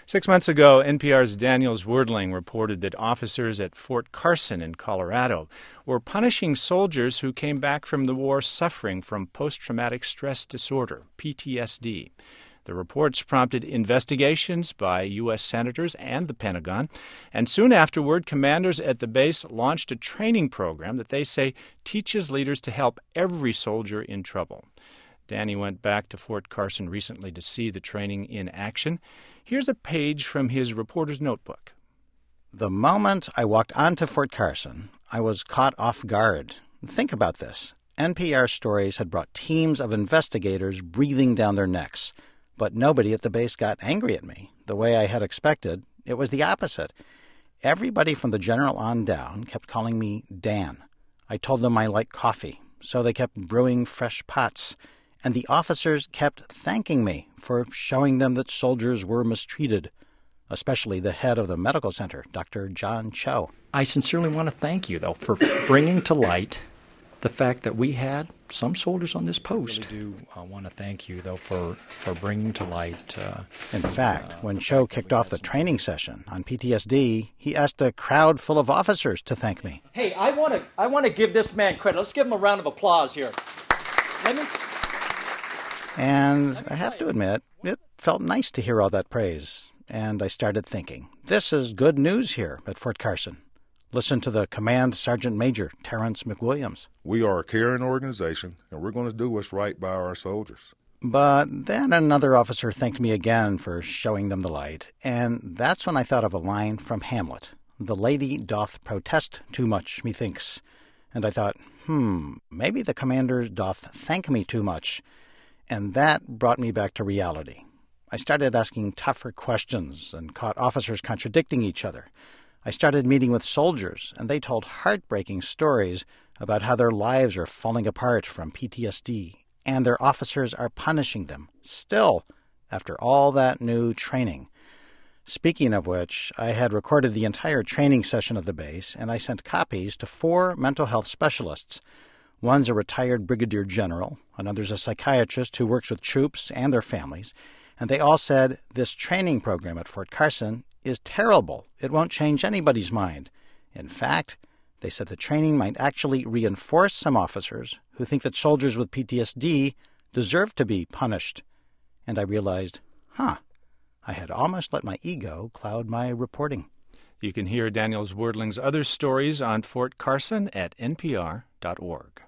6 months ago, NPR's Daniel Zwerdling reported that officers at Fort Carson in Colorado were punishing soldiers who came back from the war suffering from post-traumatic stress disorder, PTSD. The reports prompted investigations by U.S. senators and the Pentagon, and soon afterward, commanders at the base launched a training program that they say teaches leaders to help every soldier in trouble. Danny went back to Fort Carson recently to see the training in action. Here's a page from his reporter's notebook. The moment I walked onto Fort Carson, I was caught off guard. Think about this. NPR stories had brought teams of investigators breathing down their necks. But nobody at the base got angry at me. The way I had expected, it was the opposite. Everybody from the general on down kept calling me Dan. I told them I like coffee, so they kept brewing fresh pots. And the officers kept thanking me for showing them that soldiers were mistreated, especially the head of the medical center, Dr. John Cho. I sincerely want to thank you, though, for bringing to light the fact that we had some soldiers on this post. I really do want to thank you, though, for bringing to light. In fact, when Cho kicked off the training session on PTSD, he asked a crowd full of officers to thank me. Hey, I want to give this man credit. Let's give him a round of applause here. And I have to admit, it felt nice to hear all that praise. And I started thinking, this is good news here at Fort Carson. Listen to the Command Sergeant Major, Terrence McWilliams. We are a caring organization, and we're going to do what's right by our soldiers. But then another officer thanked me again for showing them the light, and that's when I thought of a line from Hamlet. The lady doth protest too much, methinks. And I thought, maybe the commander doth thank me too much. And that brought me back to reality. I started asking tougher questions and caught officers contradicting each other. I started meeting with soldiers, and they told heartbreaking stories about how their lives are falling apart from PTSD, and their officers are punishing them, still, after all that new training. Speaking of which, I had recorded the entire training session at the base, and I sent copies to 4 mental health specialists. One's a retired brigadier general, another's a psychiatrist who works with troops and their families, and they all said this training program at Fort Carson is terrible. It won't change anybody's mind. In fact, they said the training might actually reinforce some officers who think that soldiers with PTSD deserve to be punished. And I realized, I had almost let my ego cloud my reporting. You can hear Daniel Zwerdling's other stories on Fort Carson at npr.org.